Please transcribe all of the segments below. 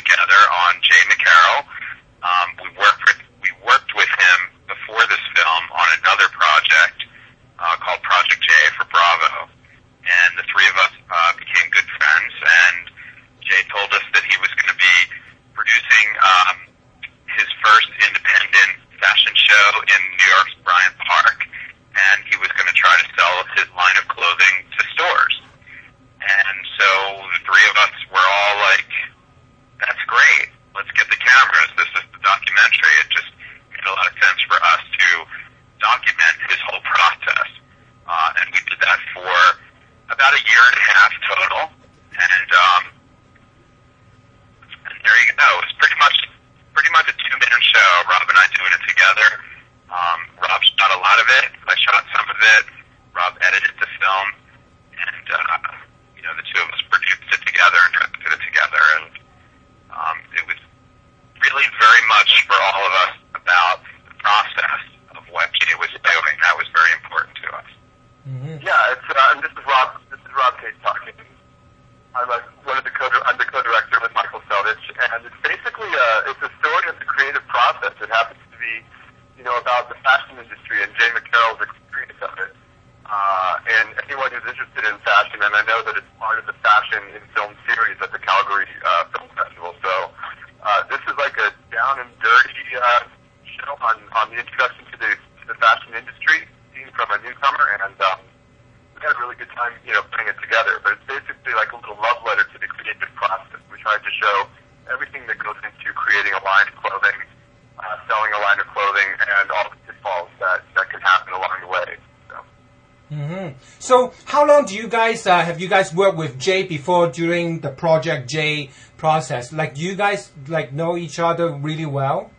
together on Jay McCarroll. We worked with him before this film on another project called Project J for Bravo, and the three of us became good friends. And Jay told us that he was going to be producing his first independent fashion show in New York's Bryant Park, and he was going to try to sell his line of clothing to stores. And so the three of us were all like, that's great. Let's get the cameras. This is the documentary. It just made a lot of sense for us to document his whole process. And we did that for about a year and a half total. And there you go. It was pretty much a two-man show. Rob and I doing it together. Rob shot a lot of it. I shot some of it. Rob edited the film. And, the two of us produced it together and directed it together. And it was really very much for all of us about the process of what Jay was doing. That was very important to us. Mm-hmm. Yeah, it's and this is Rob Case talking. I'm the co-director with Michael Selvich, and it's basically it's a story of the creative process. It happens to be, about the fashion industry and Jay McCarroll's experience of it. And anyone who's interested in fashion, and I know that it's part of the Fashion in Film series at the Calgary Film Festival. So this is like a down and dirty show on the introduction to the fashion industry, seen from a newcomer, and we had a really good time, putting it together. But it's basically like a little love letter to the creative process. We tried to show everything that goes into creating a line of clothing, selling a line of clothing, and all the pitfalls that can happen along the way. Mm-hmm. So how long do you guys have you guys worked with Jay before during the Project J process? Like, do you guys know each other really well?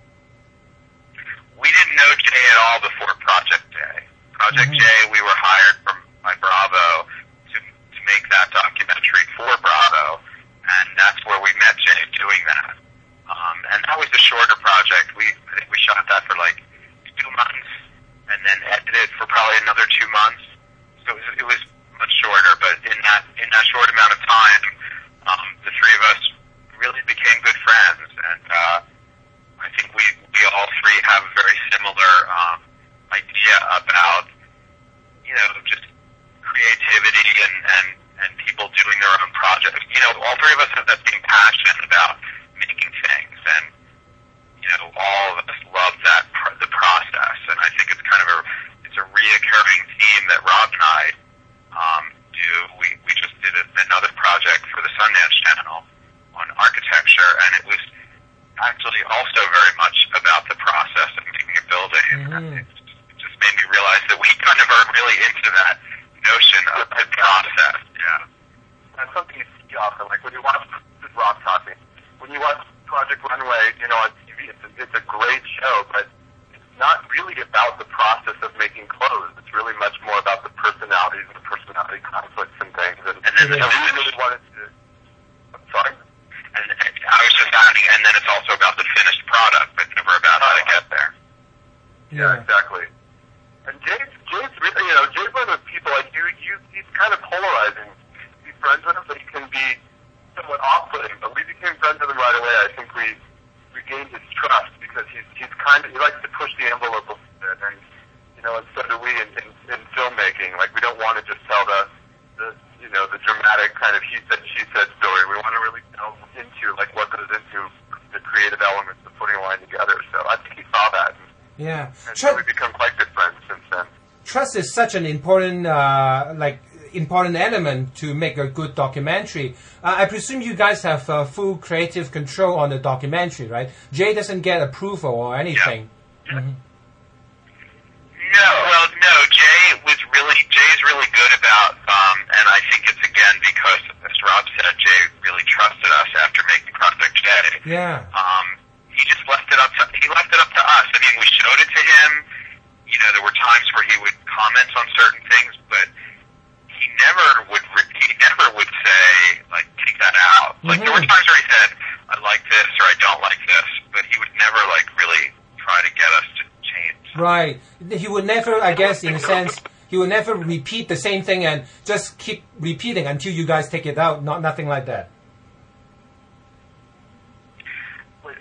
We didn't know Jay at all before Project J. Project J, we were hired by Bravo to make that documentary for Bravo, and that's where we met Jay doing that. And that was a shorter project. I think we shot that for 2 months, and then edited for probably another 2 months. So it was much shorter, but in that short amount of time, the three of us really became good friends, and I think we all three have a very similar idea about just creativity and people doing their own projects. All three of us have that same passion about making things, and all of us love the process, and I think it's kind of it's a reoccurring theme that Rob and I do. We just did another project for the Sundance Channel on architecture, and it was actually also very much about the process of making a building. Mm-hmm. It just made me realize that we kind of are really into that notion of the process. Yeah, that's something you see often. Like when you watch Rob talking, when you watch Project Runway, on TV, it's a great show, but it's not really about the process of making clothes. It's really much more about the personalities and the personality conflicts and things. And we really wanted to. I'm sorry. And I was just adding, and then it's also about the finished product, but never about how to get there. Yeah, exactly. And Jay's really, Jay's one of those people he's kind of polarizing. Be friends with him, but he can be somewhat off-putting. But we became friends with him right away. I think we gained his trust because he likes to push the envelope a little bit, and so do we in filmmaking. Like, we don't want to just tell the dramatic kind of he said she said story. We want to really delve into what goes into the creative elements of putting a line together. So I think he saw that. Yeah, and so we've become quite good friends since then. Trust is such an important important element to make a good documentary. I presume you guys have full creative control on the documentary, right? Jay doesn't get approval or anything. Yeah. Mm-hmm. No. Jay's really good about, and I think it's again because, as Rob said, Jay really trusted us after making Project J. Yeah. He just left it up to us. I mean, we showed it to him. There were times where he would comment on certain things, but he never would say, take that out. Mm-hmm. There were times where he said, I like this or I don't like this, but he would never really try to get us to change. Right. He would never, I guess, in a sense, he would never repeat the same thing and just keep repeating until you guys take it out. Nothing like that.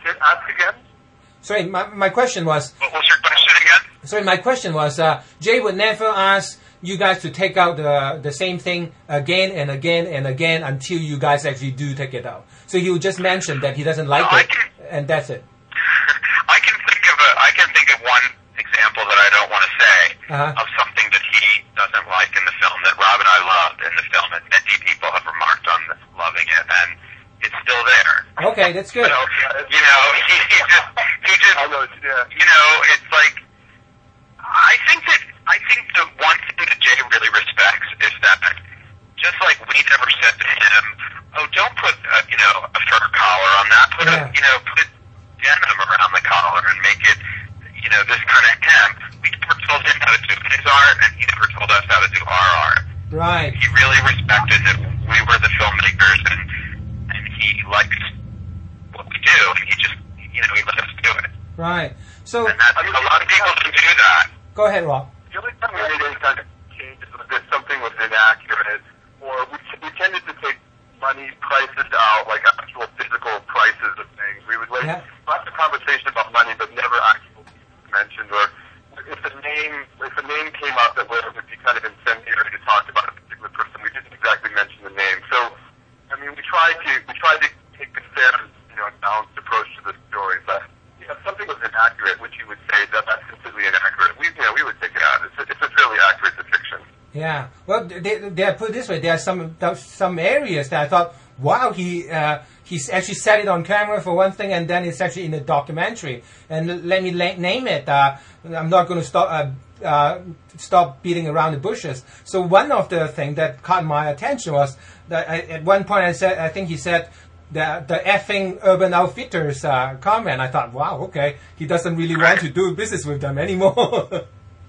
Ask again? Sorry, my question was. What was your question again? Sorry, my question was. Jay would never ask you guys to take out the same thing again and again and again until you guys actually do take it out. So he would just mention that he doesn't like it, and that's it. I can think of one example that I don't want to say of something that he doesn't like in the film that Rob and I loved in the film, and many people have remarked on loving it, and it's still there. Okay, that's good. So, you know, he just, you know, it's like, I think the one thing that Jay really respects is that, just like we never said to him, oh, don't put, you know, a fur collar on that, put denim around the collar and make it, you know, this kind of hem. We never told him how to do his art, and he never told us how to do our art. Right. He really respected that we were the filmmakers, and he likes what we do, and he just, you know, he let us do it. Right. So, and that's, a lot of people don't do that. Go ahead, Rob. The only time we made any kind of changes was if something was inaccurate, or we tended to take money prices out, like actual physical prices of things. We would have a conversation about money, but never actually mentioned, or if a name came up that would be kind of incendiary to talk about a particular person, we didn't exactly mention the name. So, I mean, we tried to take a fair, you know, balanced approach to the story, but if something was inaccurate, which you would say that that's completely inaccurate, we would take it out. It's a fairly accurate depiction. Yeah. Well, they put it this way. There are some areas that I thought, wow, he's actually set it on camera for one thing, and then it's actually in the documentary. And let me name it. I'm not going to stop beating around the bushes. So one of the things that caught my attention was that at one point I think he said the effing Urban Outfitters comment. I thought, wow, okay, he doesn't really want to do business with them anymore.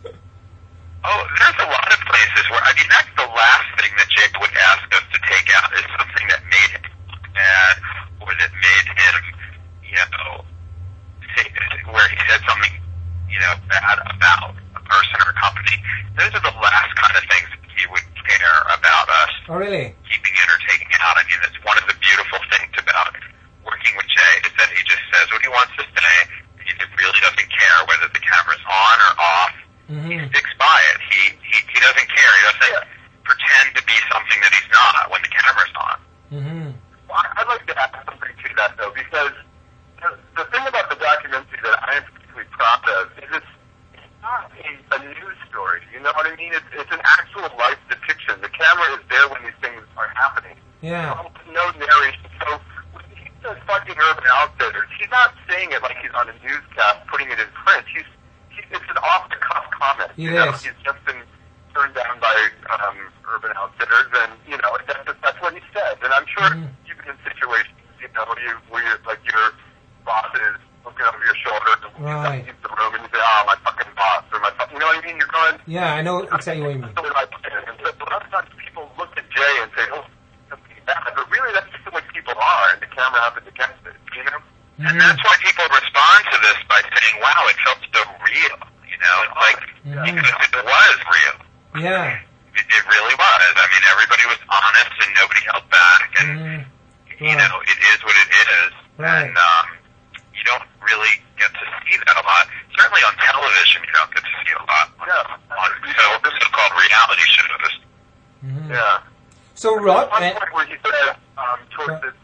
Oh, there's a lot of places where, I mean, that's the last thing that Jay would ask us to take out is something that made him look bad, or that made him, you know, where he said something, you know, bad about a person or a company. Those are the last kind of things that he would care about us. Oh, really? Keeping in or taking out. I mean, that's one of the beautiful things about working with Jay is that he just says what he wants to say. He really doesn't care whether the camera's on or off. He sticks by it. He doesn't care. He doesn't pretend to be something that he's not when the camera's on. Well, I'd like to add something to that, though, because the thing about the documentary that I am particularly proud of is it's not a news story. You know what I mean? It's an actual life depiction. The camera is there when these things are happening. Yeah. No narration. So when he says fucking Urban Outfitters, he's not saying it like he's on a newscast, putting it in print. It's an off-the-cuff comment. He's just been turned down by Urban Outfitters, and you know that's what he said. And I'm sure you've been in situations, you know, where like your boss is looking over your shoulder, and you leave the room, and you say, "Oh, my fucking boss," or "my fucking," you know what I mean? You're going. Yeah, I know exactly what you mean. And so a lot of times people look at Jay and say, "Oh, something bad," but really that's just the way people are, and the camera happens against it. You know. And that's why people respond to this by saying, wow, it felt so real, you know? It's like, because it was real. Yeah. It really was. I mean, everybody was honest and nobody held back, and, you know, it is what it is. Right. And you don't really get to see that a lot. Certainly on television, you don't get to see a lot on so-called reality shows. Yeah. So, Rod... One point where he said, towards the...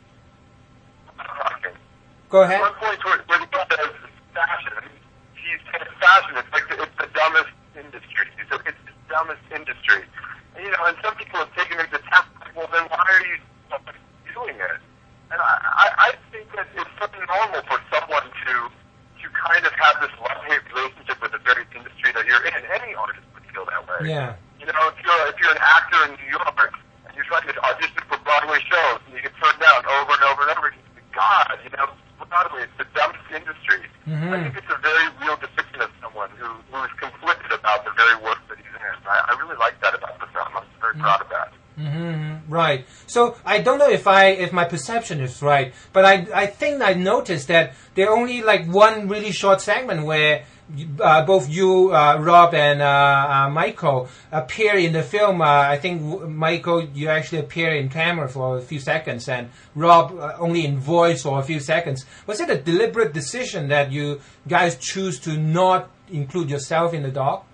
Go ahead. One point where he says fashion, he said fashion, it's like it's the dumbest industry. So it's the dumbest industry. And, you know, and some people have taken him to task, well, then why are you doing it? And I think that it's something normal for someone to kind of have this love-hate relationship with the very industry that you're in. Any artist would feel that way. Yeah. You know, if you're an actor in New York and you're trying to audition for Broadway shows and you get turned down over and over and over, you think, God, you know, Broadway, it's the dumbest industry. I think it's a very real depiction of someone who is conflicted about the very work that he's in. I really like that about the film. I'm very proud of that. Right. So I don't know if my perception is right, but I think I noticed that there are only like one really short segment where both you, Rob, and Michael appear in the film. I think Michael, you actually appear in camera for a few seconds, and Rob only in voice for a few seconds. Was it a deliberate decision that you guys choose to not include yourself in the doc?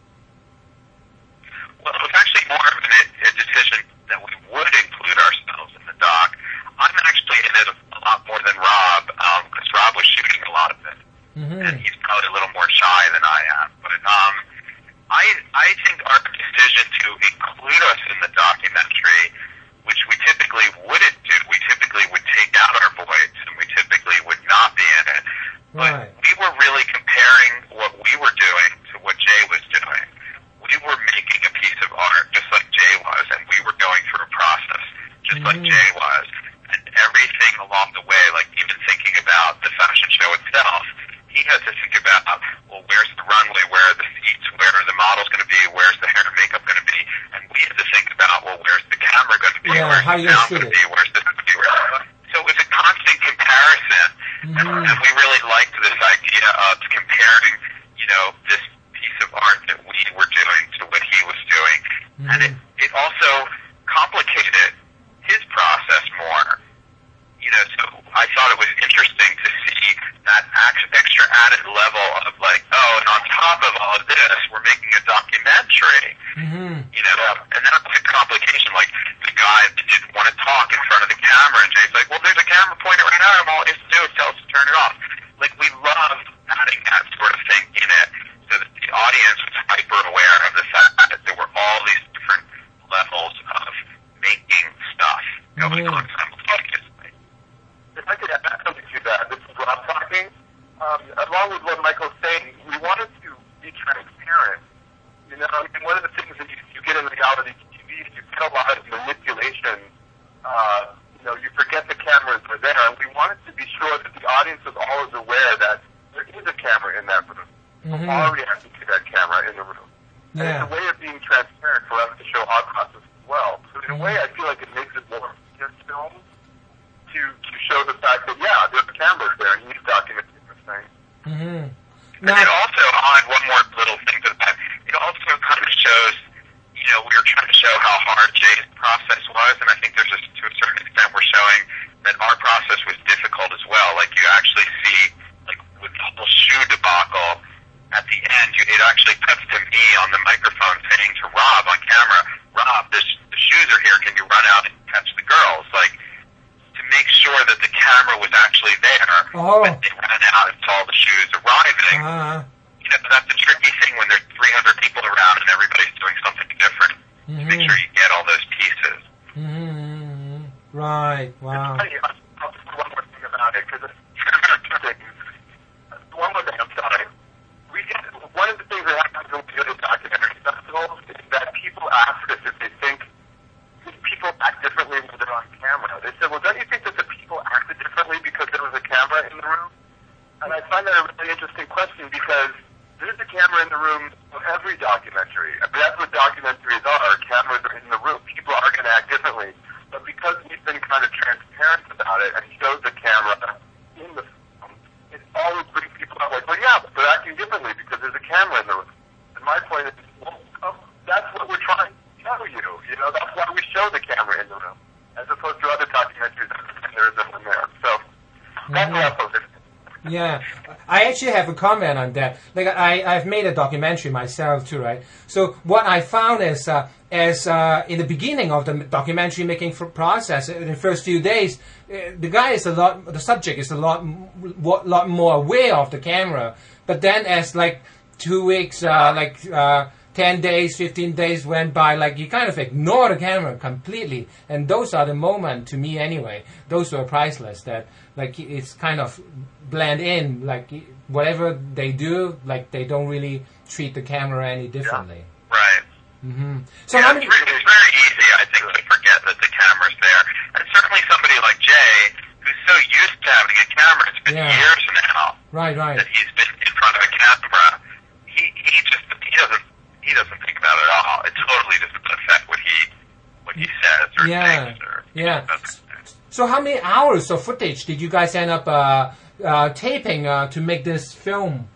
Well, it was actually more of a decision that we would include ourselves in the doc. I'm actually in it a lot more than Rob, because Rob was shooting a lot of it. And he's probably a little more shy than I am. But I think our decision to include us in the documentary, which we typically wouldn't do, we typically would take out our voice and we typically would not be in it. But we were really comparing what we were doing to what Jay was doing. We were making a piece of art just like Jay was, and we were going through a process just like Jay was. And everything along the way, like even thinking about the fashion show itself, he has to think about, well, where's the runway, where are the seats, where are the models going to be, where's the hair and makeup going to be, and we have to think about, well, where's the camera going to be, where's the sound going to be, where's this going to be, so it was a constant comparison, and we really liked this idea of comparing, this piece of art that we were doing to what he was doing, and it also complicated his process more. So I thought it was interesting to see that extra added level of like, and on top of all of this, we're making a documentary. And that was a complication. Like the guy that didn't want to talk in front of the camera, and Jay's like, well, there's a camera pointed right now, and all he has to do is tell us to turn it off. Like we love adding that sort of thing in it, so that the audience was hyper aware of the fact that there were all these different levels of making stuff going on simultaneously. If I could add something to that, this is Rob talking. Along with what Michael's saying, we wanted to be transparent. One of the things that you get in reality TV is you get a lot of manipulation. You forget the cameras are there, and we wanted to be sure that the audience was always aware that there is a camera in that room. We're all reacting to that camera in the room. And it's a way of being transparent for us to show our process as well. So in a way, I feel like it makes it more film to show the fact that, there's cameras there, and he's documenting this thing. And it also, I'll add one more little thing to that. It also kind of shows, we were trying to show how hard Jay's process was, and I think there's to a certain extent we're showing that our process was difficult as well. Like you actually see, like with the whole shoe debacle, at the end, it actually cuts to me on the microphone saying to Rob on camera, Rob, the shoes are here, can you run out and catch the girls? Like, to make sure that the camera was actually there when they ran out and saw the shoes arriving. That's a tricky thing when there's 300 people around and everybody's doing something different. To make sure you get all those pieces. Right. Wow. I'll just one more thing about it, because it's one more thing, I'm sorry. One of the things that happens when we go to documentary festivals is that people ask us if they think people act differently when they're on camera. They say, well, don't you think that the people acted differently because there was a camera in the room? And I find that a really interesting question, because there's a camera in the room of every documentary. I mean, that's what documentaries are. Cameras are in the room. People are going to act differently. But because we've been kind of transparent about it and showed the camera in the film, it always brings people out like, well, but they're acting differently because there's a camera in the room. And my point is, well, that's what we're trying to tell you. That's why we show the camera in the room, as opposed to other documentaries that there isn't one there. So that's enough of it. Yeah, I actually have a comment on that. Like I've made a documentary myself too, right? So what I found is, in the beginning of the documentary making process, in the first few days, the subject is a lot more aware of the camera. But then as like 2 weeks, 10 days, 15 days went by, like you kind of ignore the camera completely. And those are the moments, to me anyway, those were priceless, that like it's kind of blend in, like whatever they do, like they don't really treat the camera any differently. Right. So it's very easy, I think, to forget that the camera's there. And certainly somebody like Jay, who's so used to having a camera, it's been years now that he's been in front of a camera, he doesn't think about it at all. It totally doesn't affect what he says or Yeah. thinks or Yeah. doesn't think. So how many hours of footage did you guys end up taping to make this film?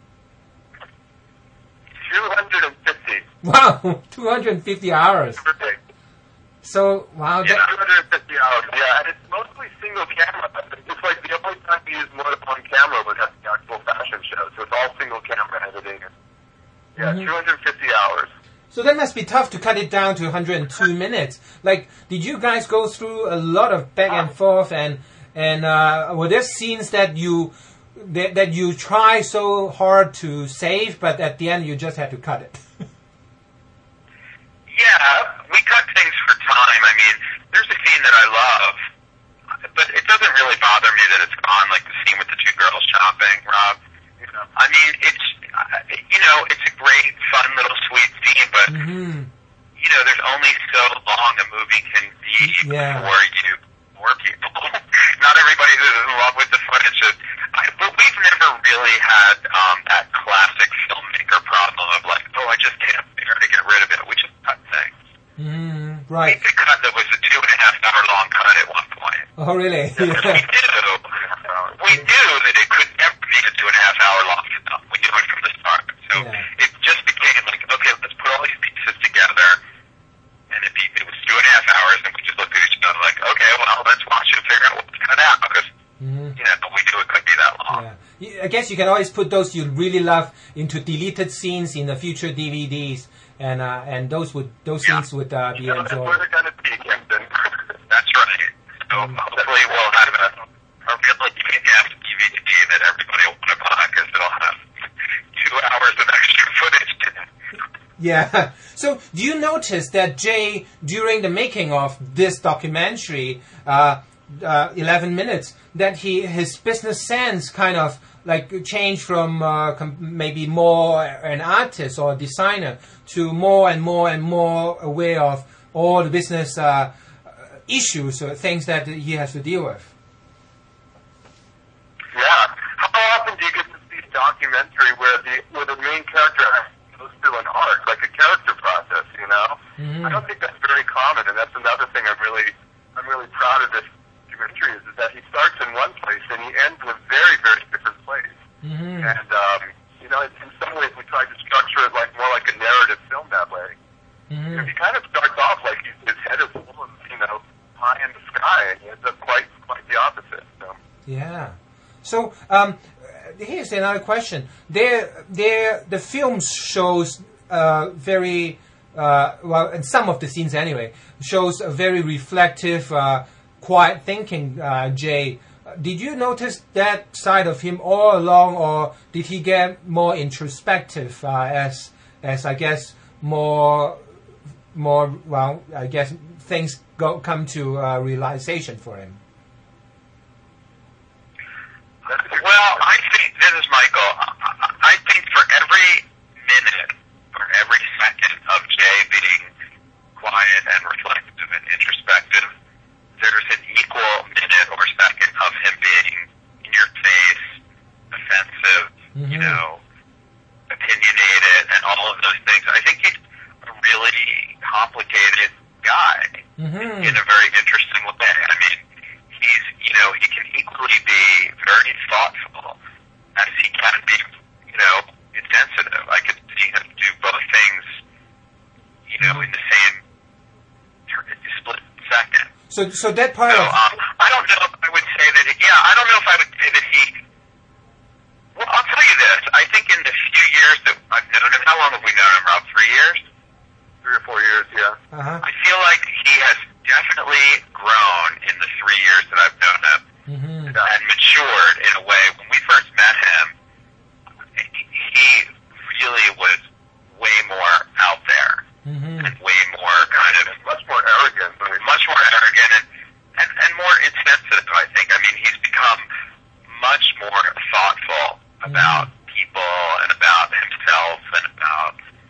250. Wow, 250 hours. Perfect. So, wow. Yeah, 250 hours. Yeah, and it's mostly single camera. It's like the only time we use more than one camera was at the actual fashion show. So it's all single camera editing. Yeah, 250 hours. So that must be tough to cut it down to 102 minutes. Like, did you guys go through a lot of back and forth, and were there scenes that you try so hard to save, but at the end you just had to cut it? Yeah, we cut things for time. I mean, there's a scene that I love, but it doesn't really bother me that it's gone, like the scene with the two girls shopping, Rob. You know. I mean, it's a great, fun little sweet scene, but, there's only so long a movie can be before you bore people. Not everybody is in love with the footage. But we've never really had that classic filmmaker problem of like, oh, I just can't bear to get rid of it. We just cut things. Right. We did cut that was a 2.5 hour long cut at one point. Oh, really? We knew that it could never be a 2.5 hour long film. We knew it from the start. So it just became like, okay, let's put all these pieces together. And it was 2.5 hours, and we just looked at each other like, okay, well, let's watch it and figure out what to cut out. Because, we knew it couldn't be that long. Yeah. I guess you can always put those you really love into deleted scenes in the future DVDs, and those scenes would be That's where enjoyed. they're going to be, Kingston. That's right. So hopefully we'll have a really kick-ass DVD that everybody will want to buy because it'll have 2 hours of extra footage in it. Yeah. So, do you notice that Jay, during the making of this documentary, 11 minutes, that his business sense kind of like changed from maybe more an artist or a designer to more and more and more aware of all the business issues or things that he has to deal with? Yeah. How often do you get to see a documentary where the main character goes through an arc, like a character process, you know? I don't think that's very common, and that's another thing I'm really proud of this documentary is that he starts in one place and he ends in a very, very different place. And, in some ways we tried to structure it more like a narrative film that way. He kind of starts off like his head is full of, pie in the sky, and he ends up quite the opposite. So. Yeah. So here's another question. The film shows very well, in some of the scenes anyway, shows a very reflective, quiet thinking. Jay, did you notice that side of him all along, or did he get more introspective as I guess more well? I guess things come to realization for him. Well, I think, this is Michael, I think for every minute or every second of Jay being quiet and reflective and introspective, there's an equal minute or second of him being in your face, offensive, opinionated, and all of those things. I think he's a really complicated guy in a very interesting way. I mean, he can equally be very thoughtful as he can be, insensitive. I could see him do both things, in the same split second. So that part of... I don't know if I would say that, I don't know if I would say that he... Well, I'll tell you this. I think in the few years that I've known him, how long have we known him, Rob? 3 years? 3 or 4 years, yeah. I feel like he has definitely grown in the 3 years that I've known him and matured in a way. When we first met him, he really was way more out there and way more kind of much more arrogant and more insensitive, I think. I mean, he's become much more thoughtful about people and about himself and about,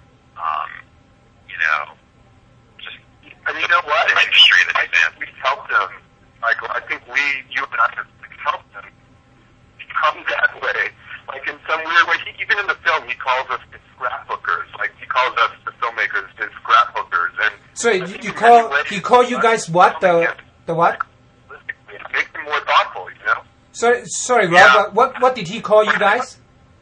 just and you know what? the industry that he's in. We've helped him, Michael. I think you and I have helped him become that way. Like in some weird way, even in the film, he calls us scrapbookers. Like he calls us So he call you guys what? The what? Make them more thoughtful, you know? Sorry, Rob. Yeah. What did he call you guys?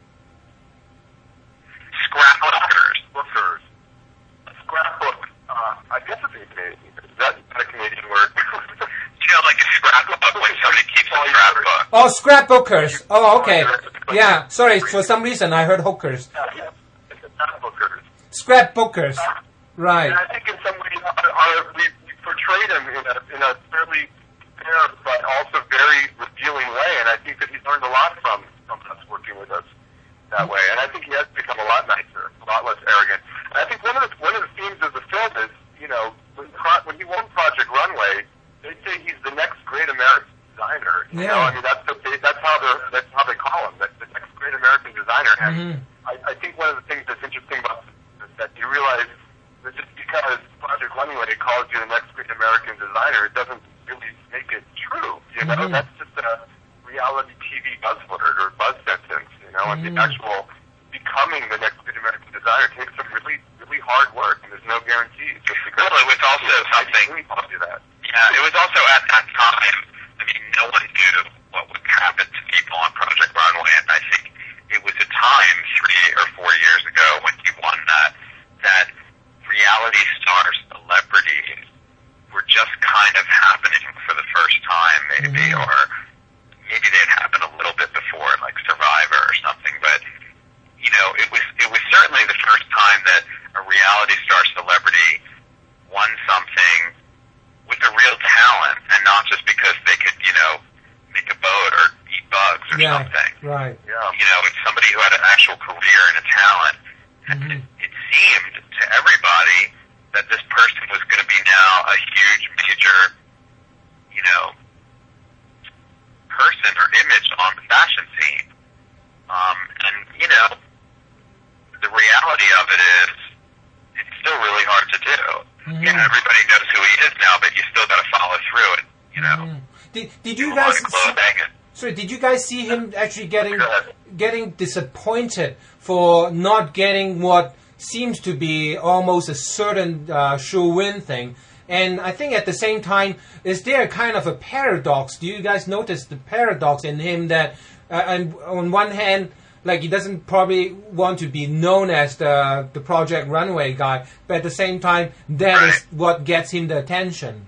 Scrapbookers. Bookers. Scrapbook. I guess it's a Canadian. That's not a Canadian word. You know, like a scrapbook when somebody keeps a scrapbook. Oh, scrapbookers. Oh, okay. Yeah. Sorry, for some reason I heard hookers. Yeah. It's scrapbookers. Scrapbookers. Right. And I think in some ways we portrayed him in a fairly fair but also very revealing way, and I think that he's learned a lot from us working with us that way. And I think he has become a lot nicer, a lot less arrogant. And I think one of the themes of the film is, you know, when he won Project Runway, they say he's the next great American designer. You know, I mean that's how they call him, the next great American designer. And I think one of the things that's interesting about this is that you realize that just because Project Runway calls you the next great American designer, it doesn't really make it true. You know, that's just a reality TV buzzword or buzz sentence. You know, and the actual becoming the next great American designer takes some really, really hard work, and there's no guarantees. Just because Well, it was also something. I'll do that. Yeah, it was also at that time. I mean, no one knew what would happen to people on Project Runway, and I think it was a time 3 or 4 years ago when he won that reality star celebrities were just kind of happening for the first time, maybe, or maybe they'd happened a little bit before, like Survivor or something. But you know, it was certainly the first time that a reality star celebrity won something with a real talent, and not just because they could, you know, make a boat or eat bugs or something. Right. Yeah. You know, it's somebody who had an actual career and a talent. And it seemed to everybody that this person was going to be now a huge, major, you know, person or image on the fashion scene. And, you know, the reality of it is it's still really hard to do. You know, everybody knows who he is now, but you still got to follow through it, you know. Did you guys See, did you guys see him actually getting disappointed for not getting what seems to be almost a certain sure-win thing? And I think at the same time, is there kind of a paradox? Do you guys notice the paradox in him that, and on one hand, like he doesn't probably want to be known as the Project Runway guy, but at the same time, that is what gets him the attention.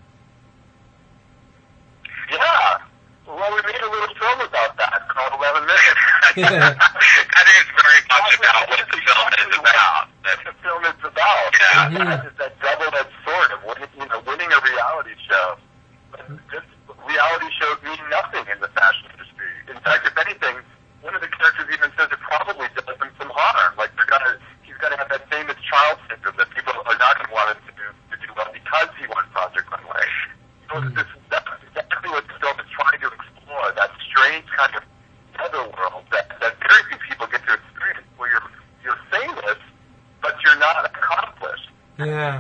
Yeah. Well, we made a little film about that called 11 Minutes. that is very much about what the film is about. That's what the film is about. Yeah. It's that double-edged sword of winning a reality show. But just reality shows mean nothing in the fashion industry. In fact, if anything, one of the characters even says it probably does him some harm. Like he's gonna have that famous child syndrome that people are not gonna want him to do well because he won Project Runway. So that's exactly what the film is trying to explore. That strange kind of netherworld that very few people get to experience, where you're famous, but you're not accomplished. Yeah.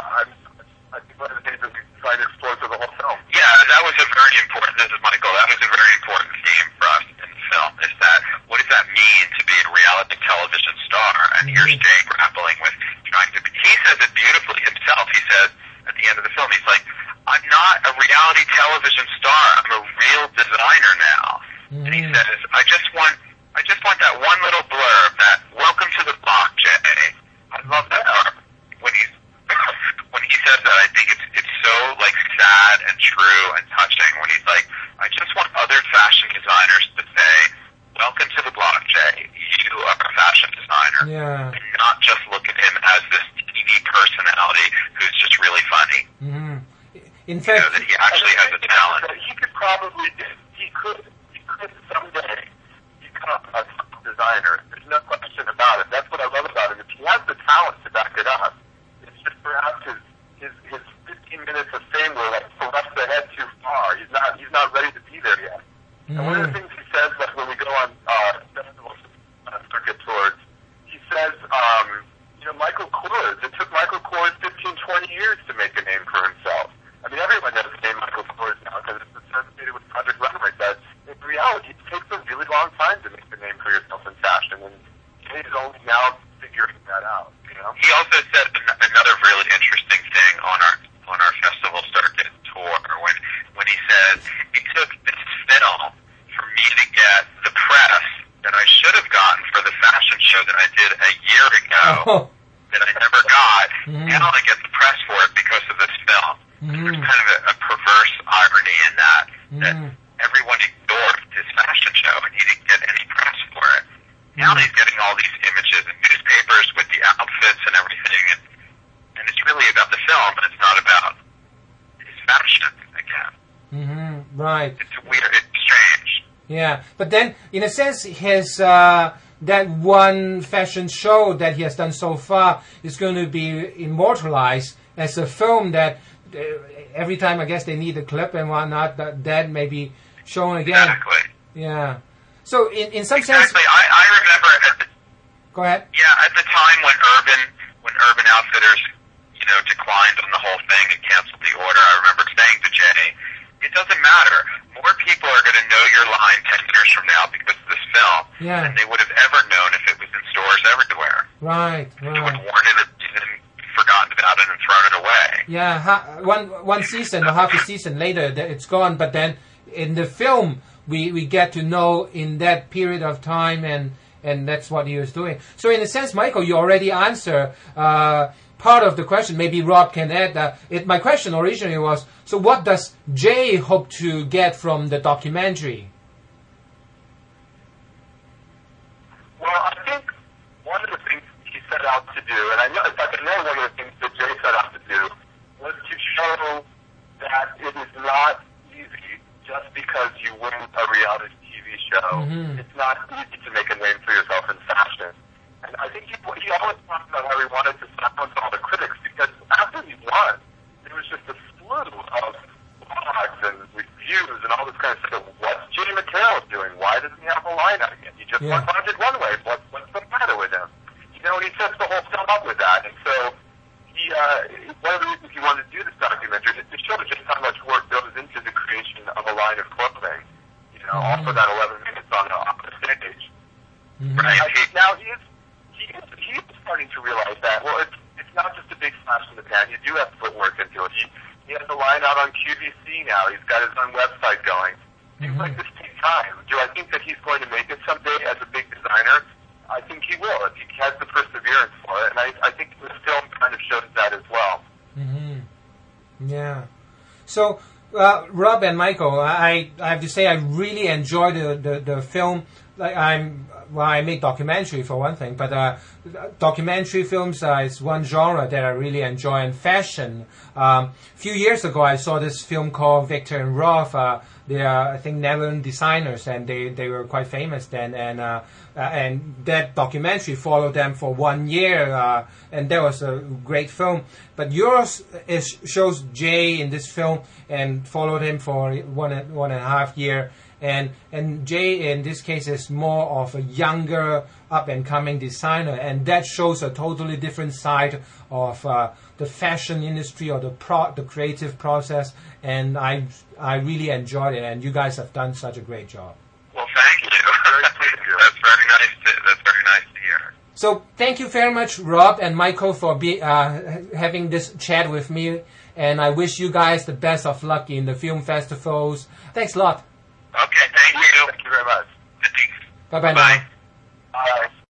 I think one of the things that we've tried to explore through the whole film. Yeah, that was a very important, this is Michael, that was a very important theme for us in the film, is that, what does that mean to be a reality television star? And here's Jay grappling with trying to be, he says it beautifully himself, he says, at the end of the film, he's like, I'm not a reality television star, I'm a real designer now. And he says, I just want that one little blurb, that welcome to the block, Jay. I love that part. When he says that, I think it's so like sad and true and touching when he's like, I just want other fashion designers to say, welcome to the block, Jay. You are a fashion designer. Yeah. And not just look at him as this TV personality who's just really funny. In fact, that he actually has a talent. He could someday become a top designer. There's no question about it. That's what I love about him. He has the talent to back it up. It's just perhaps his 15 minutes of fame will like thrust ahead too far. He's not ready to be there yet. And one of the things he says, like when we go on festival circuit tours, he says, Michael Kors. It took Michael Kors 15, 20 years to make a name for himself. I mean, everyone knows the name Michael Kors now because it's associated with Project Runway, but in reality, it takes a really long time to make a name for yourself in fashion. that I never got. Now I get the press for it because of this film. There's kind of a perverse irony in that everyone ignored his fashion show and he didn't get any press for it. Now he's getting all these images in newspapers with the outfits and everything, and it's really about the film, and it's not about his fashion again. Right. It's weird. It's strange. Yeah, but then, in a sense, his that one fashion show that he has done so far is going to be immortalized as a film that every time, I guess, they need a clip and whatnot, that may be shown again. Exactly. Yeah. So, in some sense... Exactly. I remember... Go ahead. Yeah, at the time when Urban Outfitters, declined on the whole thing and canceled the order, I remember saying to Jay, it doesn't matter. More people are going to know your line 10 years from now because of this film than they would have ever known if it was in stores everywhere. Right. They would have worn it and forgotten about it and thrown it away. Yeah, one season or half a season later, it's gone. But then in the film, we get to know in that period of time, and that's what he was doing. So in a sense, Michael, you already answered part of the question. Maybe Rob can add. My question originally was, so what does Jay hope to get from the documentary? Well, I think one of the things he set out to do, and I know one of the things that Jay set out to do, was to show that it is not easy just because you win a reality TV show. It's not easy to make a name for yourself in fashion. And I think he always talked about how he wanted to silence all the critics, because after he won, there was just a slew of blogs and reviews and all this kind of stuff. What's Jay McHale doing? Why doesn't he have a line out again? He just won Project Runway. What's the matter with him? And he sets the whole film up with that. And so one of the reasons he wanted to do this documentary is to show just how much work goes into the creation of a line of clothing. Also that 11 minutes on the stage. Right. Now he is starting to realize that. Well, it's not just a big flash in the pan. You do have to put work into it. He has a line out on QVC now. He's got his own website going. Things like this take time. Do I think that he's going to make it someday as a big designer? I think he will, if he has the perseverance for it. And I think the film kind of shows that as well. Yeah. So, Rob and Michael, I have to say I really enjoyed the film. I make documentary for one thing, but documentary films is one genre that I really enjoy. And fashion. A few years ago, I saw this film called Victor and Rolf. They are, I think, Netherlands designers, and they were quite famous then. And that documentary followed them for 1 year, and that was a great film. But yours shows Jay in this film and followed him for one and a half year. And Jay, in this case, is more of a younger, up-and-coming designer, and that shows a totally different side of the fashion industry or the creative process, and I really enjoyed it, and you guys have done such a great job. Well, thank you. That's very nice to hear. So thank you very much, Rob and Michael, for having this chat with me, and I wish you guys the best of luck in the film festivals. Thanks a lot. Okay, thank you. Thank you very much. Thanks. Bye-bye Bye. now. Bye.